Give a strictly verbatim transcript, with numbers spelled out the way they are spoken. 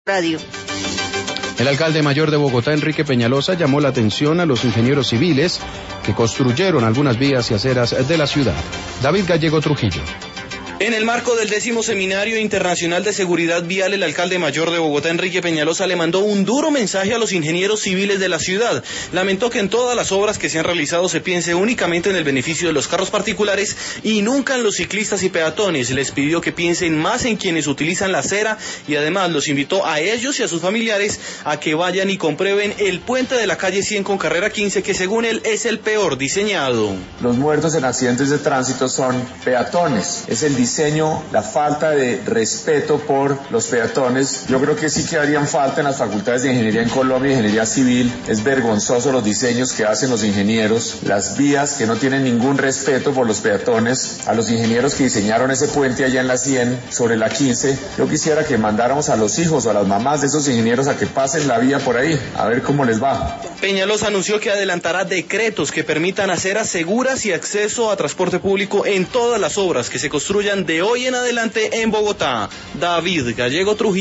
Radio. El alcalde mayor de Bogotá, Enrique Peñalosa, llamó la atención a los ingenieros civiles que construyeron algunas vías y aceras de la ciudad. David Gallego Trujillo. En el marco del décimo Seminario Internacional de Seguridad Vial, el alcalde mayor de Bogotá, Enrique Peñalosa, le mandó un duro mensaje a los ingenieros civiles de la ciudad. Lamentó que en todas las obras que se han realizado se piense únicamente en el beneficio de los carros particulares y nunca en los ciclistas y peatones. Les pidió que piensen más en quienes utilizan la acera y además los invitó a ellos y a sus familiares a que vayan y comprueben el puente de la calle cien con carrera quince, que según él es el peor diseñado. Los muertos en accidentes de tránsito son peatones. Es el diseño, la falta de respeto por los peatones. Yo creo que sí que harían falta en las facultades de ingeniería en Colombia, ingeniería civil. Es vergonzoso los diseños que hacen los ingenieros, las vías que no tienen ningún respeto por los peatones. A los ingenieros que diseñaron ese puente allá en la cien sobre la quince, yo quisiera que mandáramos a los hijos o a las mamás de esos ingenieros a que pasen la vía por ahí, a ver cómo les va. Peñalosa anunció que adelantará decretos que permitan aceras seguras y acceso a transporte público en todas las obras que se construyan de hoy en adelante en Bogotá. David Gallego Trujillo.